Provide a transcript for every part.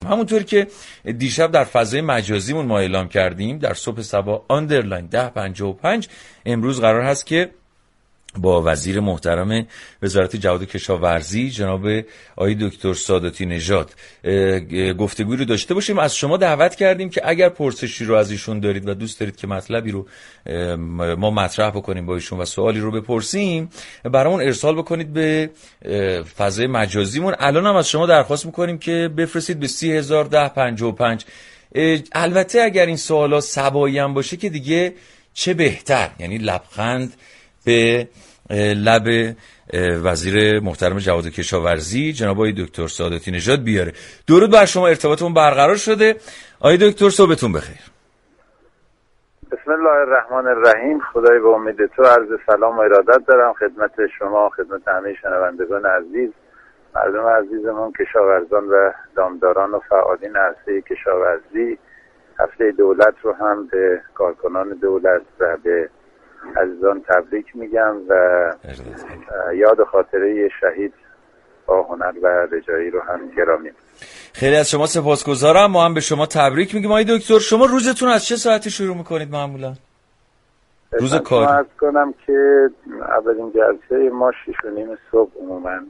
همونطور که دیشب در فضای مجازیمون ما اعلام کردیم در صبح سبا آندرلاین 1055 امروز قرار هست که با وزیر محترم وزارت جهاد و کشاورزی جناب آقای دکتر ساداتی نژاد گفتگوی رو داشته باشیم. از شما دعوت کردیم که اگر پرسشی رو از ایشون دارید و دوست دارید که مطلبی رو ما مطرح بکنیم با ایشون و سوالی رو بپرسیم برامون ارسال بکنید به فضای مجازیمون. الان هم از شما درخواست میکنیم که بفرستید به 301055. البته اگر این سوالا سبایی هم باشه که دیگه چه بهتر، یعنی لبخند به لب وزیر محترم جهاد و کشاورزی جناب آقای دکتر ساداتی نژاد بیاره. درود بر شما، ارتباطمون برقرار شده. آقای دکتر صبحتون بخیر. بسم الله الرحمن الرحیم. خدای به امید تو عرض سلام و ارادت دارم خدمت شما، خدمت همه شنوندگان عزیز، مردم عزیزمون، کشاورزان و دامداران و فعالین عرصه کشاورزی. هفته دولت رو هم به کارکنان دولت و به عزیزان تبریک میگم و یاد خاطره شهید با هنر و رجایی رو هم گرامی. خیلی از شما سپاسگزارم. ما هم به شما تبریک میگیم. آقای دکتر شما روزتون از چه ساعتی شروع میکنید معمولا؟ روز کاری. من عرض کنم که اولین جلسه ما 6:30 صبح عموما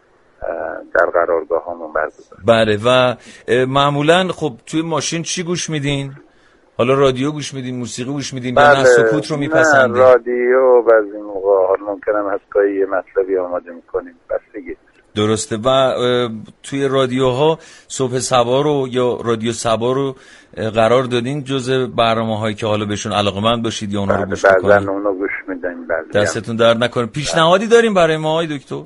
در قرارگاه همون برگزار. بله. و معمولا خب توی ماشین چی گوش میدین؟ حالا رادیو گوش میدین، موسیقی گوش میدین یا نه سکوت رو میپسندین؟ نه رادیو بعضی موقع حالا ممکنه از گاهی یه مطلبی آماده میکنیم بستگی. درسته. و توی رادیوها صبح سبا رو یا رادیو سبا رو قرار دادین جزء برنامه‌هایی که حالا بهشون علاقه‌مند باشید یا اونها رو گوش میکنید؟ بعضن اونو گوش میدیم. دستتون درد نکنه. پیشنهادی داریم برای ما آقای دکتر؟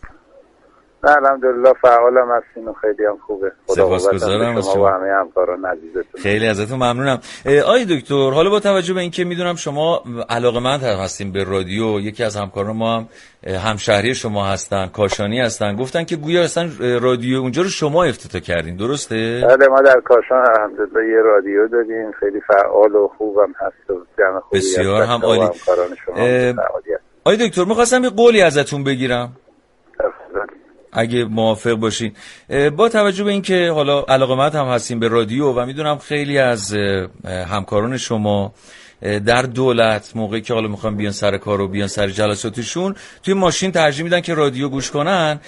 نه الحمدلله فعالم هستین و خیلی هم خوبه. سپاسگزارم از شما و همه همکاران عزیزتون. خیلی ازتون ممنونم. آقای دکتر حالا با توجه به اینکه میدونم شما علاقه‌مند هستین به رادیو، یکی از همکاران ما هم همشهری شما هستن، کاشانی هستن، گفتن که گویا اصلا رادیو اونجا رو شما افتتاح کردین، درسته؟ بله ما در کاشان الحمدلله یه رادیو داریم خیلی فعال و خوبم هست و جمع خوبی بسیار هم عالی. آقای دکتر می‌خواستم یه قولی ازتون بگیرم اگه موافق باشین. با توجه به اینکه حالا علاقه‌مند هم هستیم به رادیو و میدونم خیلی از همکاران شما در دولت موقعی که حالا میخوان بیان سر کار و بیان سر جلساتشون توی ماشین ترجیح میدن که رادیو گوش کنن.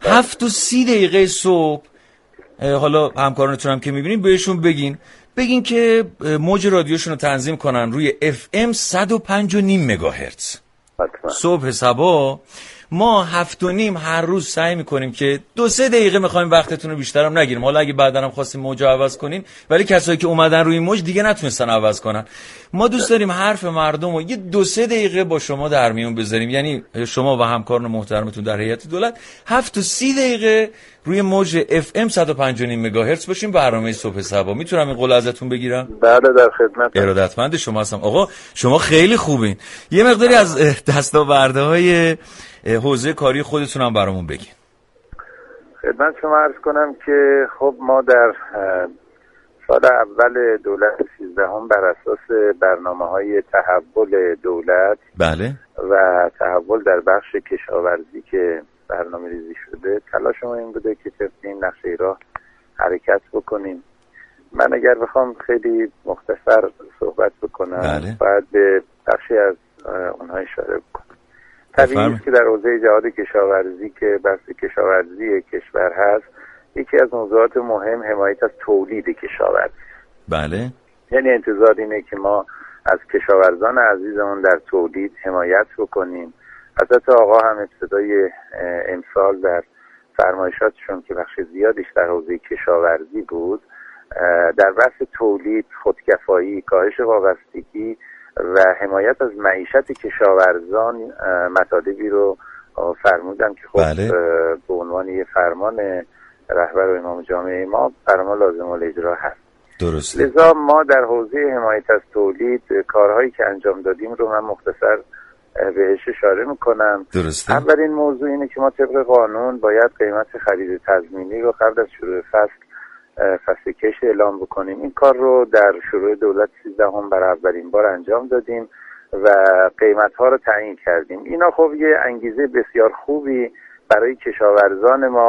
7:30 صبح حالا همکارانتون هم که میبینین بهشون بگین که موج رادیوشون رو تنظیم کنن روی FM 105.5 مگاهرتز. صبح سبا ما 7:30 هر روز سعی میکنیم که 2-3 دقیقه میخوایم وقتتون رو بیشتر هم نگیریم. حالا اگه بعداً هم خواستیم موج رو عوض کنین، ولی کسایی که اومدن روی موج دیگه نتونستن عوض کنن. ما دوست داریم حرف مردم رو یه 2-3 دقیقه با شما در میون بذاریم، یعنی شما و همکاران محترمتون در هیئت دولت 7-30 دقیقه روی موج FM 105.5 مگاهرتز باشیم برنامه صبح سبا. میتونم این قول ازتون بگیرم؟ بله در خدمت. ارادتمند شما هستم. آقا شما خیلی خوبین. یه مقداری از دستاوردهای حوزه کاری خودتون هم برامون بگین. خدمت شما عرض کنم که خب ما در سال اول دولت 13 بر اساس برنامه‌های تحول دولت بله و تحول در بخش کشاورزی که برنامه‌ریزی شده، تلاش ما این بوده که طبق این نقشه راه حرکت بکنیم. من اگر بخوام خیلی مختصر صحبت بکنم باید به بخشی از اونها اشاره بکنم. طبیعی است که در حوزه جهاد کشاورزی که بحث کشاورزی کشور هست، یکی از موضوعات مهم حمایت از تولید کشاورزی. بله. یعنی انتظار اینه که ما از کشاورزان عزیزمون در تولید حمایت بکنیم. حضرت آقا هم ابتدای امسال در فرمایشاتشون که بخش زیادش در حوزه کشاورزی بود، در بحث تولید، خودکفایی، کاهش وابستگی و حمایت از معیشت کشاورزان مطالبی رو فرمودن که خب به عنوان یه فرمان رهبر و امام جامعه ما برای ما لازم الاجرا هست. درسته. لذا ما در حوزه حمایت از تولید کارهایی که انجام دادیم رو من مختصر بهش اشاره میکنم. درسته. اولین موضوع اینه که ما طبق قانون باید قیمت خرید تضمینی رو قبل از شروع فصل کش اعلام بکنیم. این کار رو در شروع دولت 13 برای اولین بار انجام دادیم و قیمت ها رو تعیین کردیم. اینا خب یه انگیزه بسیار خوبی برای کشاورزان ما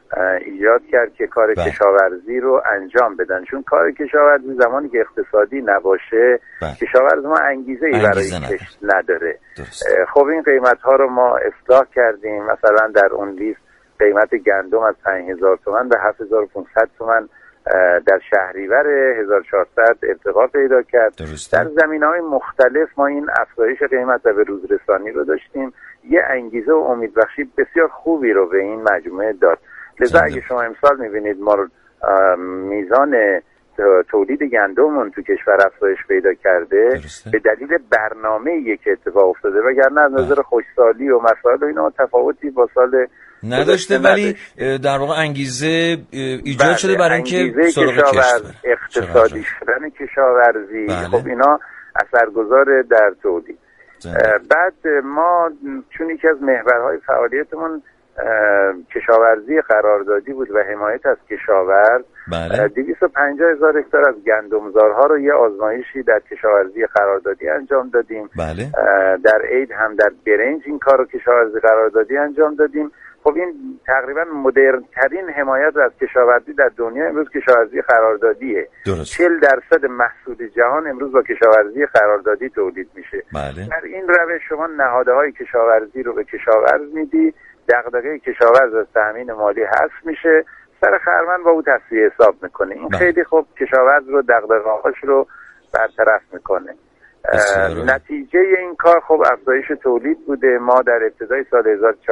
ایجاد کرد که کار کشاورزی رو انجام بدن، چون کار کشاورزی زمانی که اقتصادی نباشه کشاورز ما انگیزه ای برای کشت نداره. خب این قیمت ها رو ما اصلاح کردیم. مثلا در اون لیست قیمت گندم از 5000 تومان به 7500 تومان در شهریور 1400 ارتقا پیدا کرد. در زمینه‌های مختلف ما این افزایش قیمت و به روز رسانی رو داشتیم، یه انگیزه و امیدبخشی بسیار خوبی رو به این مجموعه داد. لذا اگه شما امسال می‌بینید ما میزان تولید گندممون تو کشور افزایش پیدا کرده به دلیل برنامه‌ای که اتفاق افتاده، وگرنه از نظر خوشسالی و مسائل و اینا تفاوتی با سال نداشته، ولی در واقع انگیزه ایجاد شده برای اینکه سراغ کشت اقتصادی شدن کشاورزی. خب اینا اثرگذار در تولید. بعد ما چون یکی از محورهای فعالیتمون کشاورزی قراردادی بود و حمایت از کشاورز، 250,000 هکتار از گندمزارها رو یه آزمایشی در کشاورزی قراردادی انجام دادیم. در عید هم در برنج این کار رو کشاورزی قراردادی انجام دادیم. خب این تقریبا مدرن ترین حمایت از کشاورزی در دنیا امروز کشاورزی قراردادیه. 40% محصول جهان امروز با کشاورزی قراردادی تولید میشه. در این روش شما نهادهای کشاورزی رو به کشاورز میدی، دغدغه کشاورز از تامین مالی حذف میشه، سر خرمن با او تصفیه حساب میکنه. این خیلی خوب کشاورز رو دغدغه‌هاش رو برطرف میکنه. نتیجه این کار خب افزایش تولید بوده. ما در ابتدای سال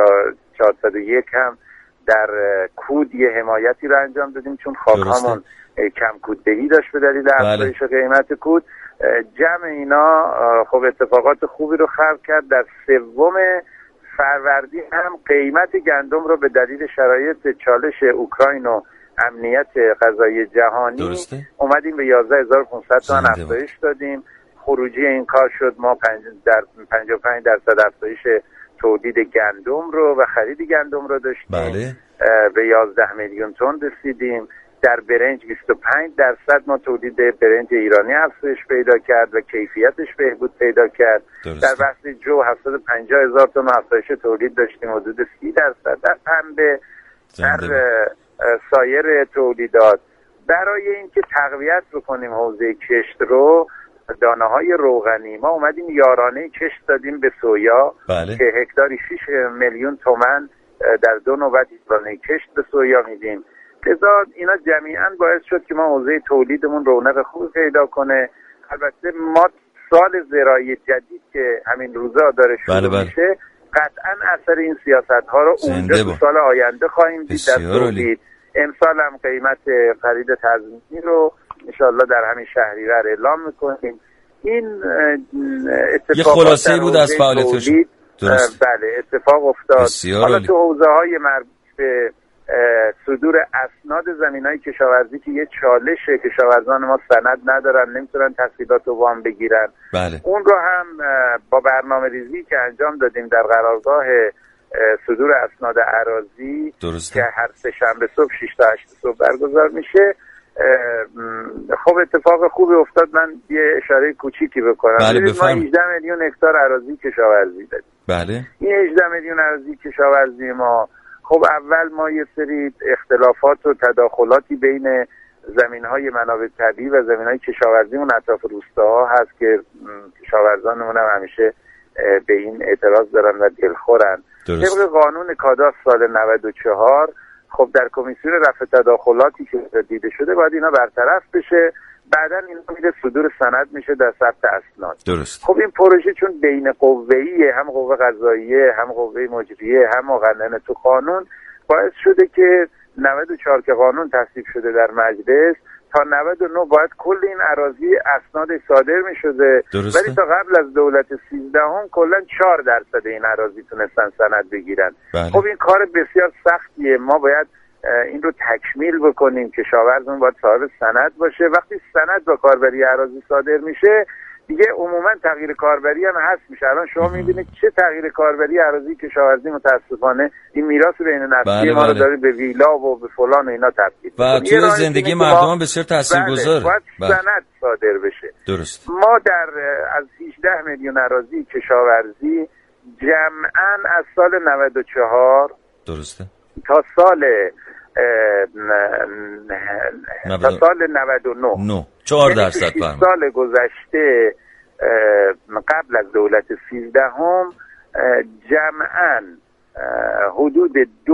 1401 هم در کود یه حمایتی رو انجام دادیم، چون خاک‌هامون کم کوددهی داشت به دلیل افزایش قیمت کود. جمع اینا خب اتفاقات خوبی رو خلق کرد. در 3 فروردین هم قیمت گندم رو به دلیل شرایط چالش اوکراین و امنیت غذایی جهانی اومدیم به 11500 تومان افزایش دادیم. خروجی این کار شد ما در 55% افزایش تولید گندم رو و خرید گندم رو داشتیم. به 11 میلیون تن رسیدیم. در برنج 25% ما تولید برنج ایرانی افزایش پیدا کرد و کیفیتش بهبود پیدا کرد. در بحث جو 750,000 تن افزایش تولید داشتیم، حدود 30%. در پنبه، در سایر تولیدات برای اینکه تقویت بکنیم حوزه کشت رو، دانه‌های روغنی ما اومدیم یارانه کشت دادیم به سویا که هکتاری 6 میلیون تومان در 2 نوبت یارانه کشت به سویا میدیم. لذا اینا جمیعاً باعث شد که ما حوزه تولیدمون رونق خوب پیدا کنه. البته ما سال زراعی جدید که همین روزا داره شروع میشه، قطعاً اثر این سیاست‌ها رو اونجا تو سال آینده خواهیم دید در تولید. امسال هم قیمت خرید تضمینی رو انشالله در همین شهریور اعلام میکنیم. این اتفاقات یه خلاصه‌ای بود از فعالیتش. بله اتفاق افتاد. حالا تو حوزه‌های مربوط به صدور اسناد زمینای کشاورزی که یه چالشه، کشاورزان ما سند ندارن، نمیتونن تسهیلات رو وام بگیرن. اون رو هم با برنامه‌ریزی که انجام دادیم در قرارگاه صدور اسناد اراضی که هر سه شنبه صبح 6 تا 8 صبح برگزار میشه، خب اتفاق خوبی افتاد. من یه اشاره کوچیکی بکنم. ما 18 میلیون هکتار اراضی کشاورزی داریم. این 18 میلیون اراضی کشاورزی ما، خب اول ما یه سری اختلافات و تداخلاتی بین زمین‌های منابع طبیعی و زمین‌های کشاورزیمون اطراف روستاها هست که کشاورزانمون هم همیشه به این اعتراض دارن و دلخورن. طبق قانون کاداستر سال 94 خب در کمیسیون رفع تداخلاتی که دیده شده باید اینا برطرف بشه، بعداً اینا میره صدور سند میشه در ثبت اسناد. خب این پروژه چون بین قوه‌ایه، هم قوه قضاییه، هم قوه مجریه، هم مقننه تو قانون، باعث شده که 94 که قانون تصویب شده در مجلس تا 99 باید کل این اراضی اسناد صادر میشده، ولی تا قبل از دولت 13 هم کلا 4% این اراضی تونستن سند بگیرن. خب این کار بسیار سختیه، ما باید این رو تکمیل بکنیم. کشاورزمون باید صاحب سند باشه. وقتی سند با کاربری اراضی صادر میشه دیگه عموما تغییر کاربری هم هست میشه. الان شما میبینید چه تغییر کاربری اراضی کشاورزی متاسفانه این میراث بین نسلی ما رو داره به ویلا و به فلان و اینا تبدیل و توی زندگی مردم بسیار تاثیرگذاره. باید سند صادر بشه. ما در از 18 میلیون اراضی کشاورزی جمعاً از سال 94 تا سال تا سال 99 4% یعنی سال گذشته قبل از دولت 13 جمعاً حدود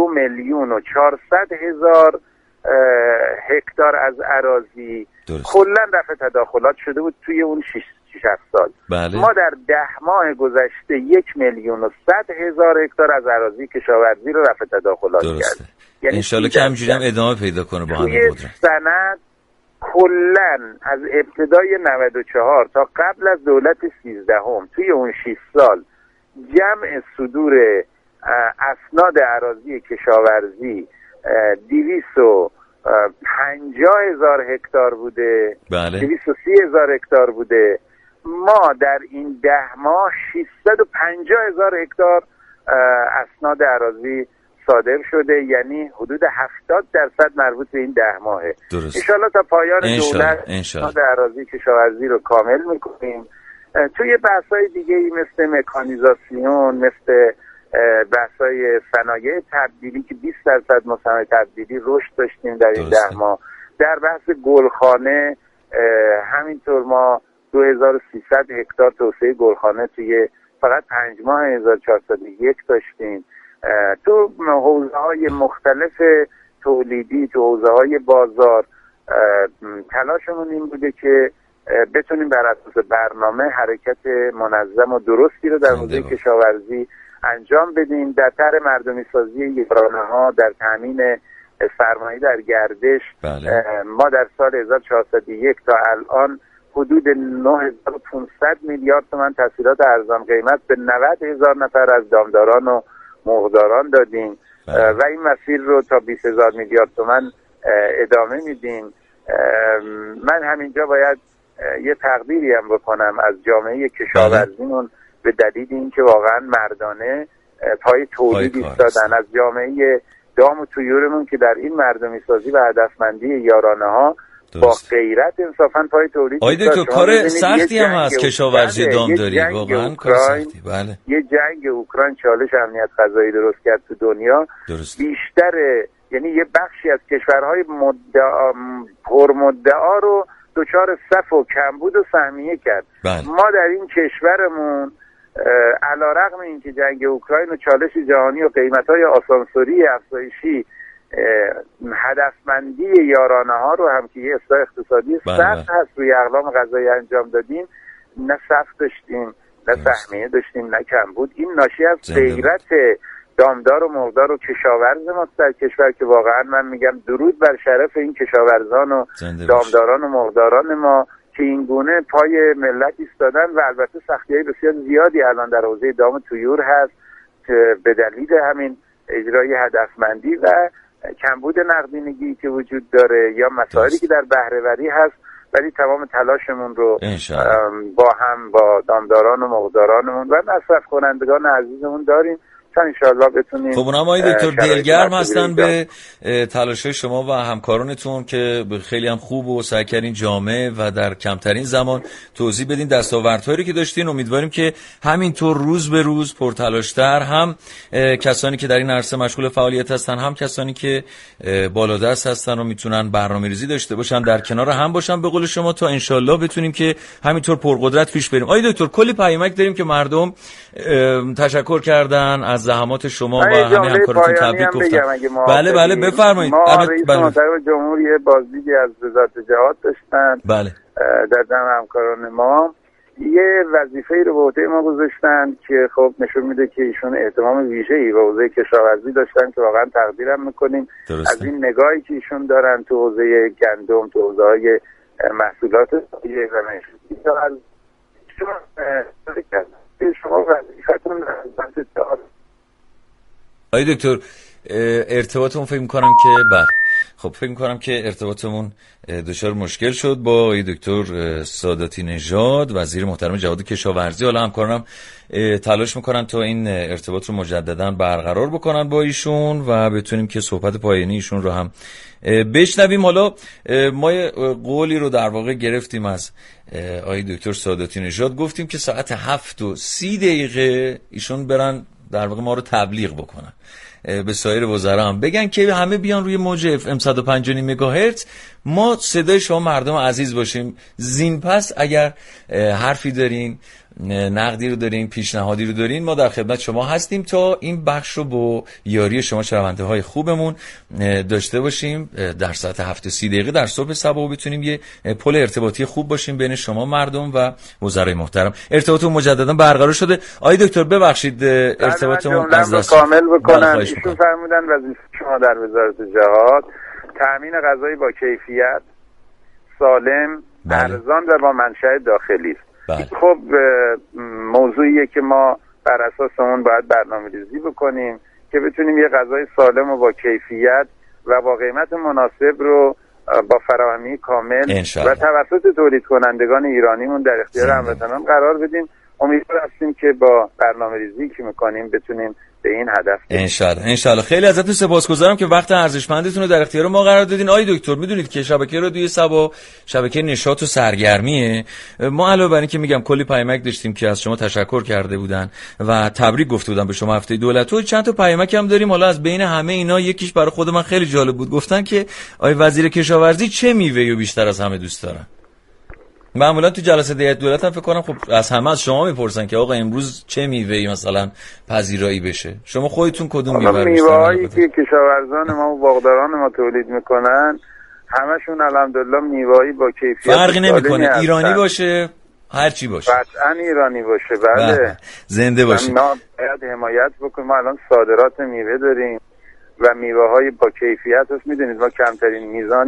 2,400,000 هکتار از اراضی کلا رفع تداخلات شده بود توی اون 6 سال. بله. ما در 10 ماه گذشته 1,100,000 هکتار از اراضی کشاورزی رو رفع تداخلات کردیم. یعنی انشالله که همینجوری هم ادامه پیدا کنه با همین قدرت. سند کلا از ابتدای 94 تا قبل از دولت 13 توی اون 6 سال جمع صدور اسناد اراضی کشاورزی 250,000 هکتار بوده. بله. 230,000 هکتار بوده. ما در این 10 ماه 650,000 هکتار اسناد اراضی صادر شده، یعنی حدود 70% مربوط به این 10 ماهه. انشالله تا پایان دولت اسناد اراضی کشاورزی رو کامل میکنیم. توی بحث‌های دیگه‌ای مثل مکانیزاسیون، مثل بحث‌های صنایع تبدیلی که 20% مصنع تبدیلی رشد داشتیم در این 10 ماه. در بحث گلخانه همینطور ما 2300 هکتار توسعه گلخانه توی فقط 5 ماه 1401 داشتیم. تو حوزه‌های مختلف تولیدی، تو حوزه‌های بازار تلاشمون این بوده که بتونیم بر اساس برنامه حرکت منظم و درستی رو در حوزه کشاورزی انجام بدیم. در طرح مردمی سازی یارانه‌ها، در تامین سرمایه در گردش، ما در سال 1401 تا الان حدود 9500 میلیارد تومان تسهیلات ارزان قیمت به 90,000 نفر از دامداران و مرغداران دادیم و این مسیر رو تا 20,000 میلیارد تومان ادامه میدیم. من همینجا باید یه تقدیری هم بکنم از جامعه کشاورزیمون به دلیل اینکه واقعا مردانه پای تولید ایستادن، از جامعه دام و طیورمون که در این مردمی سازی و هدفمندی یارانه ها با غیرت انصافا پای تولید ایستادن. دکتر کار سختی هم هست کشاورزی دامداری، واقعا کار سختی. بله. یه جنگ اوکراین چالش امنیت غذایی درست کرد تو دنیا. بیشتر یعنی یه بخشی از کشورهای پرمدعا رو دچار صف و کمبود و سهمیه کرد. ما در این کشورمون علیرغم اینکه جنگ اوکراین و چالش جهانی و قیمت‌های آسانسوری افزایشی هدفمندی یارانه ها رو هم که یه اصلاح اقتصادی سخت هست روی اقلام غذایی انجام دادیم، نه صف داشتیم، نه سهمیه داشتیم، نه کمبود. این ناشی از غیرت دامدار و مرغدار و کشاورز ما در کشور که واقعا من میگم درود بر شرف این کشاورزان و دامداران و مرغداران ما که این گونه پای ملت ایستادن و البته سختی‌های بسیار زیادی الان در حوزه دام و طیور هست که به دلیل همین اجرای هدفمندی و کمبود نقدینگی که وجود داره یا مسائلی که در بهره‌وری هست، ولی تمام تلاشمون رو با دامداران و مرغدارانمون و مصرف کنندگان عزیزمون داریم تا انشاءالله بتونیم. خب اونم آقای دکتر دلگرم هستن به تلاش‌های شما و همکارانتون که خیلی هم خوب و سعی کردین جامع و در کمترین زمان توضیح بدین دستاوردهایی که داشتین. امیدواریم که همینطور روز به روز پرتلاش‌تر هم کسانی که در این عرصه مشغول فعالیت هستن، هم کسانی که بالادست هستن و میتونن برنامه‌ریزی داشته باشن در کنار هم باشن به قول شما تا انشاءالله بتونیم که همینطور پرقدرت پیش بریم. آقای دکتر کلی پیامک داریم که مردم تشکر کردن از زحمات شما و همه همکاراتون تبریک گفتن. بله بفرمایید. ما رئیس محترم جمهوری بازدیدی از وزارت جهاد داشتن. بله. در جمع همکاران ما یه وظیفه‌ای رو به عهده ما گذاشتن که خب نشون میده که ایشون اهتمام ویژه‌ای به حوزه کشاورزی داشتن که واقعا تقدیرم میکنیم. از این نگاهی که ایشون دارن تو حوزه گندم، تو حوزه‌های محصولات طبیعی و معیشتی شما وظیفتون آقای دکتر ارتباطمون فکر می‌کنم که ارتباطمون دچار مشکل شد با آقای دکتر ساداتی نژاد وزیر محترم جهاد کشاورزی. حالا همکارانم تلاش میکنن تا این ارتباط رو مجددا برقرار بکنن با ایشون و بتونیم که صحبت پایانی ایشون رو هم بشنویم. حالا ما قولی رو در واقع گرفتیم از آقای دکتر ساداتی نژاد، گفتیم که ساعت 7:30 ایشون برن در واقع ما رو تبلیغ بکنن. به سایر وزرا هم بگن که همه بیان روی موج FM 105.9 مگاهرتز. ما صدای شما مردم عزیز باشیم. زین پس اگر حرفی دارین، نقدی رو دارین، پیشنهادی رو دارین، ما در خدمت شما هستیم تا این بخش رو با یاری شما شنونده های خوبمون داشته باشیم. در ساعت 7:30 در صبح صبا بتونیم یه پل ارتباطی خوب باشیم بین شما مردم و وزرای محترم. ارتباطمون مجددا برقرار شده. آقای دکتر ببخشید ارتباطمون از دست کامل بکنم. ایشون فرمودن وظیفه شما در وزارت جهاد تامین غذای با کیفیت، سالم، ارزان و با منشأ داخلی است. خب موضوعیه که ما بر اساس اون باید برنامه‌ریزی بکنیم که بتونیم یه غذای سالم و با کیفیت و با قیمت مناسب رو با فراهمی کامل و توسط تولید کنندگان ایرانیمون در اختیار هموطنان قرار بدیم. امیدوار هستیم که با برنامه‌ریزی که می‌کنیم بتونیم به این هدف انشالله. خیلی ازتون سپاسگزارم که وقت ارزشمندتون رو در اختیار ما قرار دادین. آقای دکتر میدونید که شبکه رادیوی صبا شبکه نشاط و سرگرمیه. ما علاوه بر این که میگم کلی پیامک داشتیم که از شما تشکر کرده بودن و تبریک گفته بودن به شما هفته دولت و چند تا پیامک هم داریم. حالا از بین همه اینا یکیش برای خود من خیلی جالب بود. گفتن که آقای وزیر کشاورزی چه میوه‌ای رو بیشتر از همه دوست دارن. معمولا تو جلسه هیئت دولت هم فکر کنم خب از همه از شما میپرسن که آقا امروز چه میوه‌ای مثلا پذیرایی بشه. شما خودتون کدوم میوه رو میوه‌ای که کشاورزان ما و باغداران ما تولید میکنن همشون الحمدلله میوه‌ای با کیفیت فرقی نمیکنه، ایرانی باشه هر چی باشه، قطعاً ایرانی باشه. بله زنده باشه. ما باید حمایت بکنیم. ما الان صادرات میوه داریم و میوه‌های با کیفیت هست. میدونید ما کمترین میزان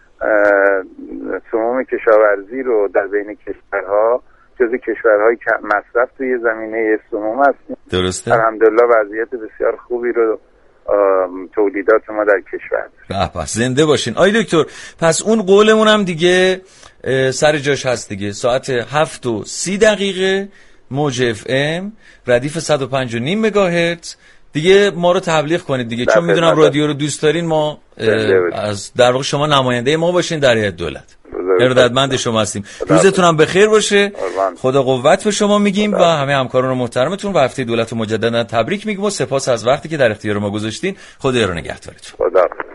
سموم کشاورزی رو در بین کشورها جزو کشورهای مصرف توی زمینه سموم هستیم. درسته. الحمدلله وضعیت بسیار خوبی رو تولیدات ما در کشور. به زنده باشین. آقای دکتر پس اون قولمون هم دیگه سر جاش هست دیگه. ساعت 7:30 موج FM ردیف 105.9 مگاهرتز دیگه ما رو تبلیغ کنید دیگه، چون میدونم رادیو رو دوست دارین. ما از در واقع شما نماینده ما باشین در هیئت دولت. ارادتمند شما هستیم. روزتون هم بخیر باشه. خدا قوت به شما میگیم و همه همکاران محترمتون و هفته دولت رو مجددا تبریک میگیم و سپاس از وقتی که در اختیار ما گذاشتین. خدا رو نگهدارتون.